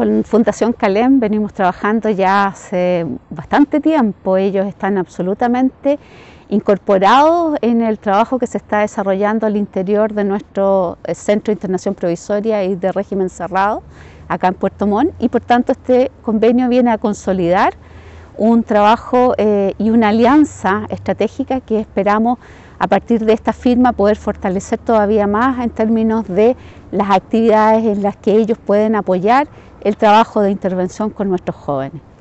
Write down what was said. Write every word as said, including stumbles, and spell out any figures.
Con Fundación Calem venimos trabajando ya hace bastante tiempo. Ellos están absolutamente incorporados en el trabajo que se está desarrollando al interior de nuestro Centro de Internación Provisoria y de Régimen Cerrado, acá en Puerto Montt, y por tanto este convenio viene a consolidar un trabajo eh, y una alianza estratégica que esperamos a partir de esta firma poder fortalecer todavía más en términos de las actividades en las que ellos pueden apoyar el trabajo de intervención con nuestros jóvenes.